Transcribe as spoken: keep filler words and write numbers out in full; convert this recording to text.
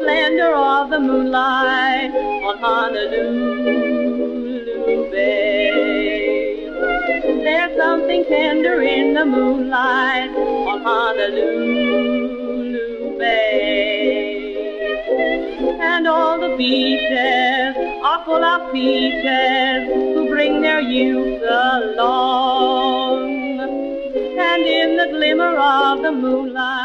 splendor of the moonlight on Honolulu Bay. There's something tender in the moonlight on Honolulu Bay. And all the beaches are full of peaches who bring their youth along. And in the glimmer of the moonlight,